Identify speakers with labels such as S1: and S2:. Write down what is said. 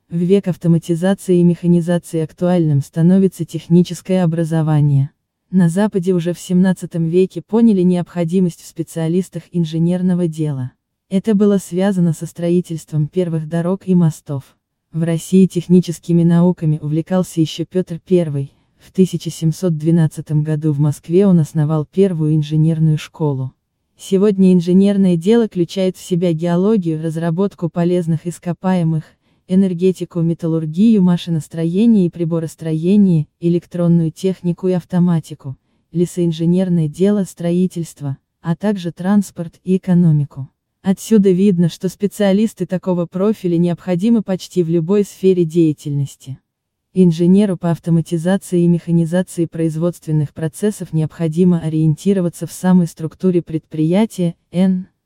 S1: В век автоматизации и механизации актуальным становится техническое образование. На Западе уже в XVII веке поняли необходимость в специалистах инженерного дела. Это было связано со строительством первых дорог и мостов. В России техническими науками увлекался еще Петр I. В 1712 году в Москве он основал первую инженерную школу. Сегодня инженерное дело включает в себя геологию, разработку полезных ископаемых, энергетику, металлургию, машиностроение и приборостроение, электронную технику и автоматику, лесоинженерное дело, строительство, а также транспорт и экономику. Отсюда видно, что специалисты такого профиля необходимы почти в любой сфере деятельности. Инженеру по автоматизации и механизации производственных процессов необходимо ориентироваться в самой структуре предприятия,